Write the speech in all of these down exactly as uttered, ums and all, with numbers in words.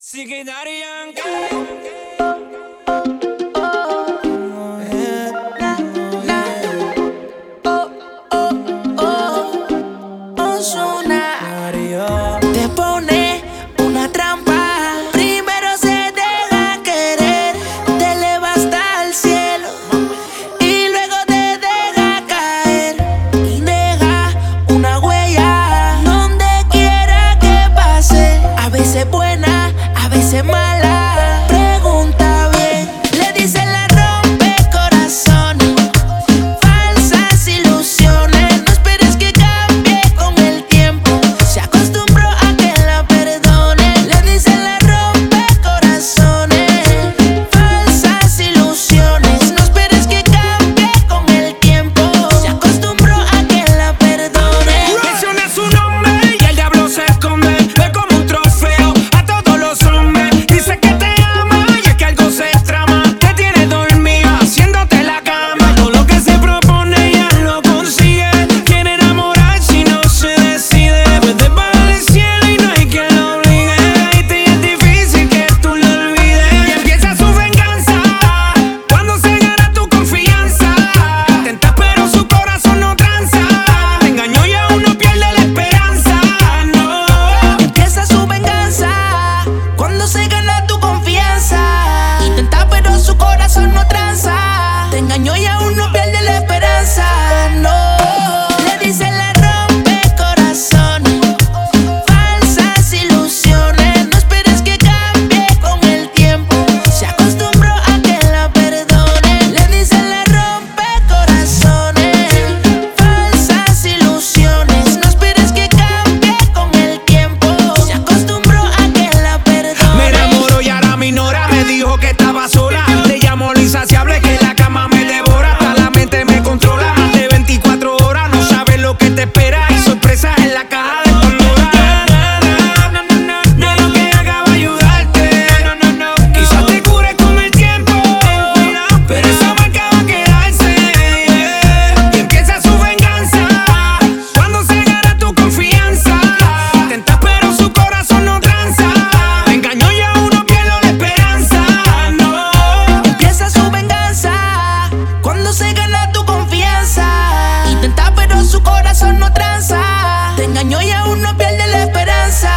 Sigue Daddy Yankee. Te pone una trampa. Primero se deja querer, te eleva hasta el cielo y luego te deja caer y deja una huella donde quiera que pase. A veces buena, a veces mala. Pregunta bien, le dicen la rompe corazones, falsas ilusiones. No esperes que cambie con el tiempo, se acostumbró a que la perdone. Le dicen la rompe corazones, falsas ilusiones. No esperes que cambie con el tiempo, se acostumbró a que la perdone. Menciona su nombre y el diablo se esconde. Ve como un trofeo a todos los hombres. Dice que te ama y es que algo se trama. Te tiene dormido haciéndote la cama. Todo lo que se propone ya lo consigue. Quiere enamorar si no se decide. Vete para el cielo y no hay quien lo obligue. Y te es difícil que tú lo olvides. Y empieza su venganza cuando se gana tu confianza. Intentas pero su corazón no tranza. Te engañó y aún no pierde la esperanza. No. Empieza su venganza cuando se gana tu confianza. Intenta pero su corazón no tranza. Te engañó y aún no pierde la esperanza. No. Le dicen la rompe corazones, falsas ilusiones. No esperes que cambie con el tiempo, se acostumbró a que la perdone. Le dicen la rompe corazones, falsas ilusiones. No esperes que cambie con el tiempo, se acostumbró a que la perdone. Me enamoró y ahora me ignora. Me dijo que estaba sola. Le llamo lo insaciable que la cama me devora. Hasta la mente me controla. Más de veinticuatro horas. No sabes lo que te espera. Y sorpresas en la caja de Pandora. De lo que haga va a ayudarte. Quizás te cure con el tiempo, pero esa marca va a quedarse. Y empieza su venganza cuando se gana tu confianza. Intentas pero su corazón no tranza. Te engañó y aún no pierde la esperanza. No. Empieza su venganza cuando se gana tu confianza. Intenta pero su corazón no tranza. Te engañó y aún no pierde la esperanza.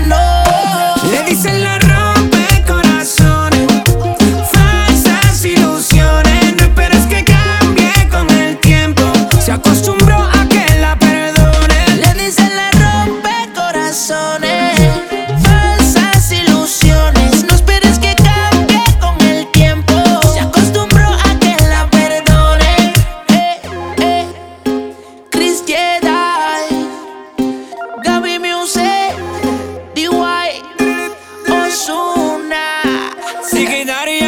No. Le dicen la rompe corazones, falsas ilusiones. No esperes que cambie con el tiempo, se acostumbró a que la perdone. Le dicen la rompe corazones, falsas ilusiones. No esperes que cambie con el tiempo, se acostumbró a que la perdone. Eh, eh. Chris Jedi, Gaby Music, D Y, Ozuna. Sigue Daddy